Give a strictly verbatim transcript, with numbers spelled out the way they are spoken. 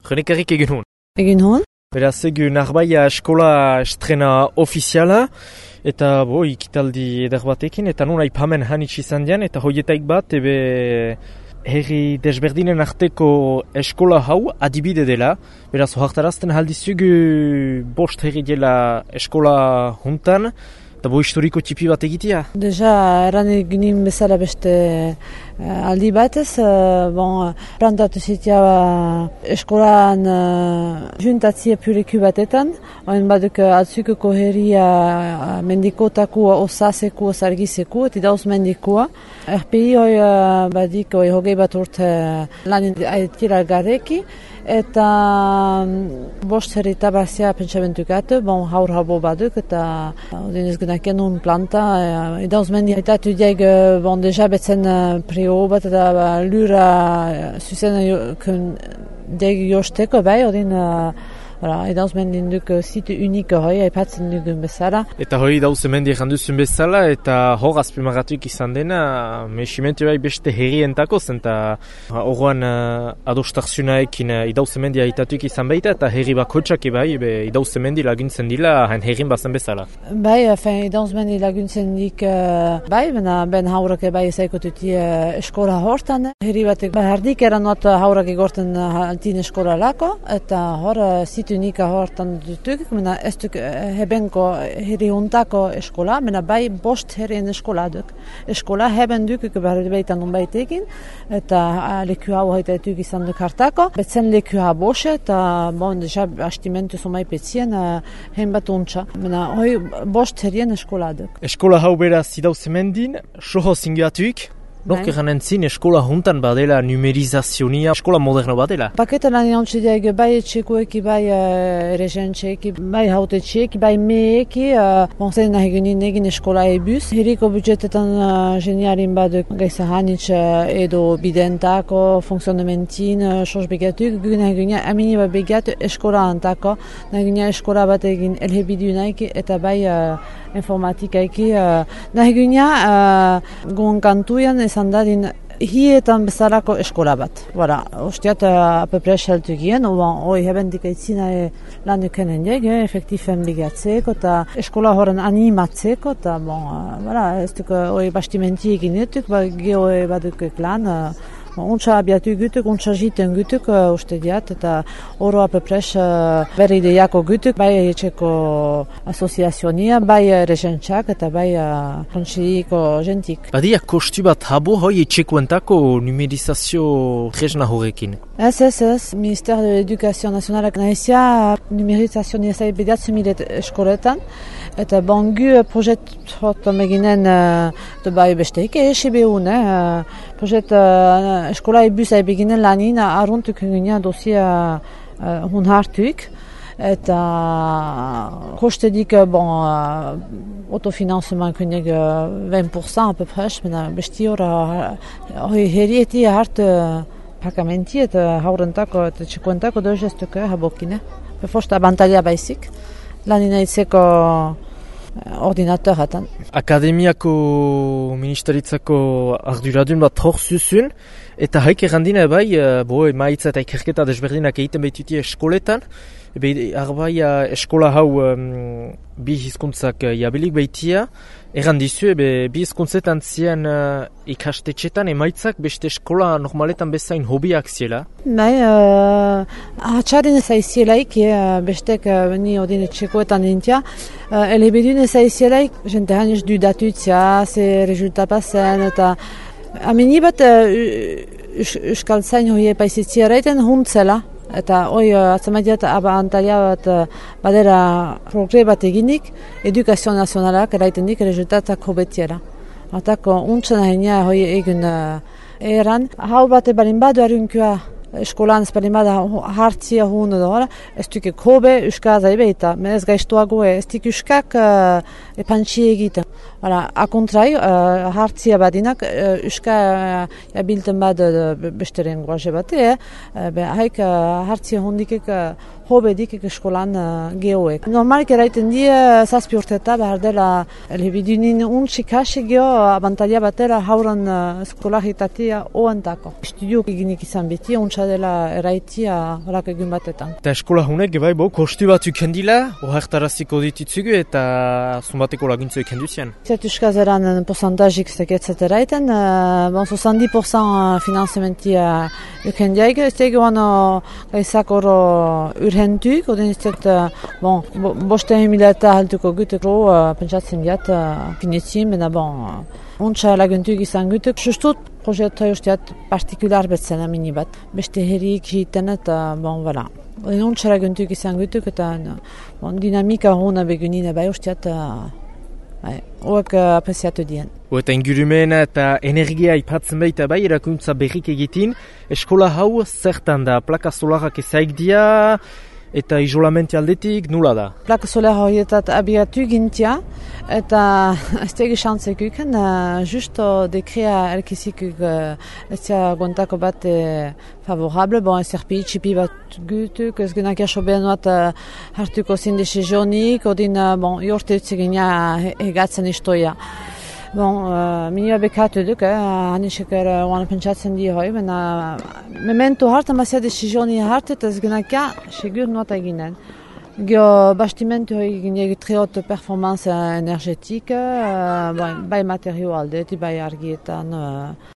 Genekarrik egin hon. Egin hon? Beraz, egun arbaia eskola estrena ofiziala, eta bo, ikitaldi eder batekin, eta nun aipamen hanitz izan dian, eta hoietaik bat, ebe herri desberdinen arteko eskola hau adibide dela. Beraz, hoartarazten haldizugu bost herri dela eskola juntan, eta bo historiko txipi bat egitea. Deja, eran eginin bezala beste uh, aldi batez, uh, bon, plantatu zitea uh, eskolaan uh, juntatzie pureku batetan, oen baduk uh, atzukuko herria uh, mendikotaku, osaseku, osargiseku, eta dauz mendikoa. R P I hoi uh, badik hoi hogei bat urte uh, lanin aitira gareki, eta um, bost herrita bazia pentsamentukatu, bon, haur habo baduk, eta odinez uh, genuen planta, uh, idauz mendi haitatu diag, uh, bon, deja betzen uh, prio bat, eta uh, lura uh, zuzen uh, diag josteko, bai, odin uh, Voilà, idauz mendin duk zitu unik hori, aipatzen dugun bezala. Eta hori idauz mendi janduzun bezala, eta hor azpimagatuk izan dena, mesimentu bai beste herrientako zen, eta horrean uh, adostarzunaekin uh, idauz mendi haitatuk izan baita, eta herri bakotxak bai, idauz mendi laguntzen dila, hain herrin bazen bezala. Bai, fin, idauz mendi laguntzen dik, uh, bai, bena ben haurak bai zaikotuti uh, eskola hortan. Herri batek, bai, hardik eran not haurak egorten haltin eskola lako, eta hor uh, zitu unika hortan dutuk, mena ez duk hebenko herri untako eskola, mena bai bost herrien eskola duk. Eskola heben duk, behar baitan unbait egin, eta leku hau haita duk izan duk hartako. Betzen leku hau bose, eta bon, deja hastimentu somai petzien hen bat untxa. Mena hoi bost herrien eskola duk. Eskola hau beraz idauz mendin, soho zinguatuik, Nork eganen zin eskola juntan badela numerizazionia, eskola moderno badela? Paketan lan jantzideak bai etxekoeki, bai uh, erezentxeeki, bai hautetxeeki, bai meeki, uh, bonzen nahi genin egin eskola ebuz. Herriko budžetetan uh, geniarin baduk gaisa hanitz uh, edo bidentako, funksionamentin, uh, sos begatuk, gu nahi genia amini bat begatu eskola antako, nahi genia eskola bat egin elhebidu naiki, eta bai uh, informatikaiki, uh, nahi genia uh, gon kantuian esan dadin hietan bezalako eskola bat. Voilà, ostiat apepre xeltu gien, hoi hebendik eitzina e, lan ukenen jeg, efektifen bigatzeko, eta eskola horren animatzeko, eta bon, uh, voilà, ez duk hoi bastimenti egin etuk, ba, geho baduk lan, uh, untsa abiatu gutuk, untsa jiten gutuk, uh, uste diat, eta oro apepres uh, berri ideiako gutuk, bai etxeko asoziazionia, bai rezentzak, eta bai uh, kontsidiko jentik. Badia kostu bat habo hoi etxekoentako numerizazio tresna horrekin? Ez, ez, ez. Ministère de l'Education Nationalak nahizia numerizazio nizai bedatzen milet eskoletan, eta bangu projet hot meginen uh, bai besteik, esi behun, eh, projet uh, eskola ebuz beginen lanin arruntuk ginen dosia uh, hun hartuik, eta kostedik bon, uh, autofinancement kunek uh, vingt pour cent à peu près, mena besti hor uh, herrieti hart uh, pakamenti eta haurentako eta txikoentako dozestuk habokine. Befosta abantalia baizik, lanina itzeko ordinateur hatan. Akademiako ministeritzako arduradun bat hor zuzun, eta haik errandina bai, bo, maitza eta ikerketa desberdinak egiten behituti eskoletan, ebe arbaia eskola hau um, bi hizkuntzak jabilik behitia, errandizu, ebe bi hizkuntzetan zian uh, ikastetxetan emaitzak beste eskola normaletan bezain hobiak ziela? Bai, uh, hatxarin ezaizielaik, uh, bestek uh, ni odin etxekoetan nintia, uh, elebedun ezaizielaik, jente haniz du datutzia, ze resultat pasen, eta amini bat uh, euskal zain hoi epaizitzi erraiten huntzela. Eta hoi atzamadiat abantalia bat badera progre bat eginik, edukazio nazionalak eraiten dik resultatak hobetiera. Atako untsan ahenia hoi egin eran. Hau bat ebalin badu arunkua eskolan ez balin bada hartzia hunu da hori, ez duk hobe uska zaibe eta ez gaiztuago ez dik uskak uh, epantxi egiten. Hala, akontrai, uh, hartzia badinak, uh, uska uh, jabilten bad uh, beste lenguaje bate, eh? uh, haik uh, hartzia hundikek uh, hobedik eskolan uh, gehoek. Normalik eraiten die zazpi urteta behar dela elebidunin untsik hasi geho abantalia batera hauran uh, eskolagitatea oantako. Estudiuk eginik izan beti, untsa dela eraitia horak egun batetan. Eta eskola hunek, bai, bo, kostu batzuk hendila, ohartaraziko dititzugu eta zumbateko laguntzoik henduzian. Zertuskazeran posantazik zeketzet eraiten, uh, bon, soixante pourcent finanzamentia ukendiaik, ez tegu ano gaizak oro urhentuk, odin ez zet, bon, boste mila eta haltuko guteko, uh, pentsatzen biat, uh, finetzin, bena bon, uh, untsa laguntuk izan gutuk. Justut, proiektu usteat partikular betzen amini bat, beste herrik hiten eta, bon, voilà. Odin untsa laguntuk izan gutuk eta, bon, dinamika hona begunine bai usteat, uh, bai, hoak uh, apresiatu dien. Eta ingurumena eta energia ipatzen baita bai, erakuntza berrik egitin. Eskola hau zertan da, plaka solarak ezaik dia eta isolamenti aldetik nula da? Plaka solar horietat abiatu gintia eta ez tegi xantzekuken, uh, justo dekrea elkizikuk uh, ez tia guantako bat uh, favorable, bon ez erpi txipi bat gutuk, ez genak jaso behanuat uh, hartuko zinde sejonik, odin uh, bon, jorte utzegina hegatzen istoia. Bon, uh, minua bekatu duk, eh, hanisek er oan pentsatzen di hoi, mena memento hartan basia desizjoni hartet ez genakia segur nuata eginen. Gio bastimentu hoi gine triot performance energetik, uh, bai materio alde, bai argietan, uh,